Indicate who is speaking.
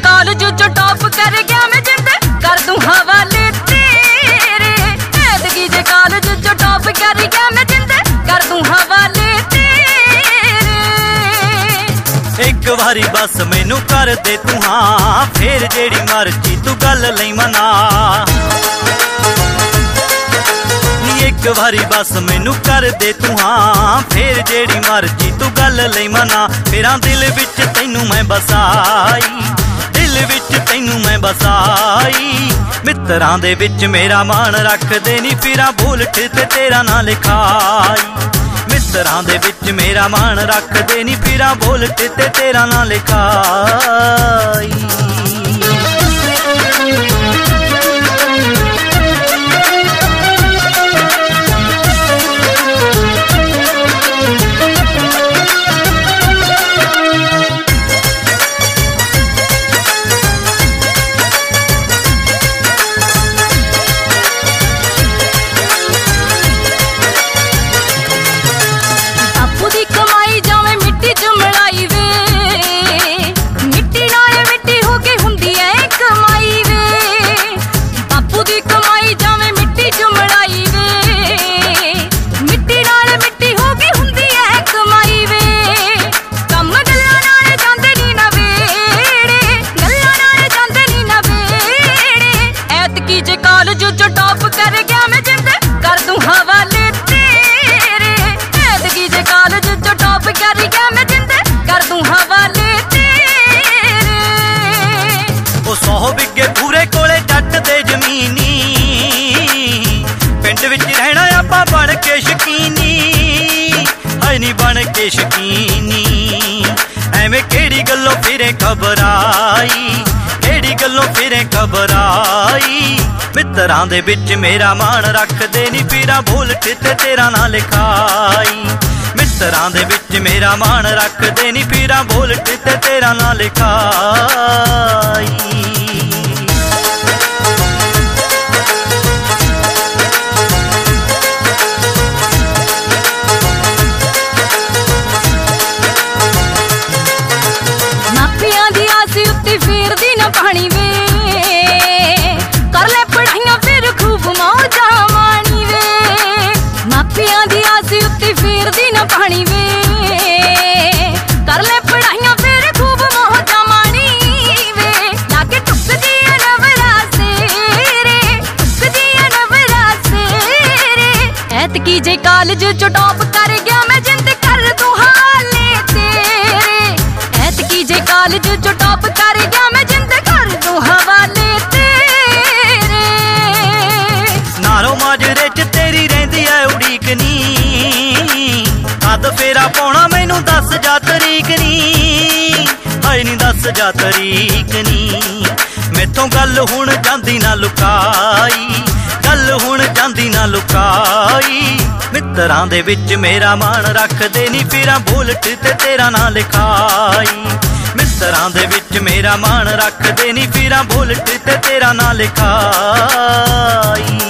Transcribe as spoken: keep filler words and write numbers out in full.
Speaker 1: College जो top कर गया मैं जिंद कर दूं हवाले तेरे। ऐतकी जे कॉलेज जो टॉप कर गया मैं जिंद कर दूं हवाले तेरे।
Speaker 2: एक वारी बस मैनू कर दे तू हाँ, फिर जेड़ी मर्जी तू गल लई मना। एक बारी बस मैनू कर दे तू हाँ, फिर जेड़ी मर्जी तू गल लई मना। फिरां दिल विच तैनू मैं बसाई, दिल विच तैनू मैं बसाई। मित्रां दे विच मेरा मान रख दे नी, फिरां बुलट ते तेरा ना लिखाई। मित्रां दे विच मेरा मान रख दे नी, फिरां बुलट ते तेरा ना लिखाई। जो टॉप कर गया मैं जिंद कर दूं हवाले तेरे। ऐतकी जे कॉलेज जो टॉप कर गया मैं जिंद कर दूं हवाले तेरे। ओ सौ बिगे पूरे कोले जट दे जमीनी, पिंड विच रहना आपां बन के शकीनी। हाय नी बन के शकीनी, एवें केड़ी गल्लों फिरे घबराई, केड़ी गल्लों फिरे घबराई। मित्रां दे विच मेरा मान रख दे नी, फिरां बुलट ते तेरा ना लिखाई। मित्रां दे विच मेरा मान रख दे नी, फिरां बुलट ते तेरा ना लिखाई। मापियां दी आस उत्ते फेरदी ना पानी वे, कर ले पढ़ाइयां फिर खूब मौजा माणी वे। मापियां दी आस उत्ते फेरदी ना पानी वे, कर ले पढ़ाइयां फिर खूब मौजा माणी वे। लागे टुकदी है नवरा सेरे, टुकदी है नवरा सेरे। ऐतकी जे कॉलेज जो टॉप कर गया मैं जिंद कर दूं हाले तेरे। ऐतकी जे कॉलेज जो टॉप कर गया मैं जिंद कर दूं हवाले तेरे। नारों माजरे च तेरी रहिंदी ऐ उड़ीक नी, कद फेरा पाउणा मैनू दस जा तरीक नी। हाय नी दस जा तरीक नी, मैथों गल हुण जांदी ना लुकाई, गल हुण जांदी ना लुकाई। मित्रां दे विच मेरा मान रख दे नी, फिरां बुलट ते तेरा ना लिखाई। मित्रां दे विच मेरा मान रख दे नी, फिरां बुलट ते तेरा ना लिखाई।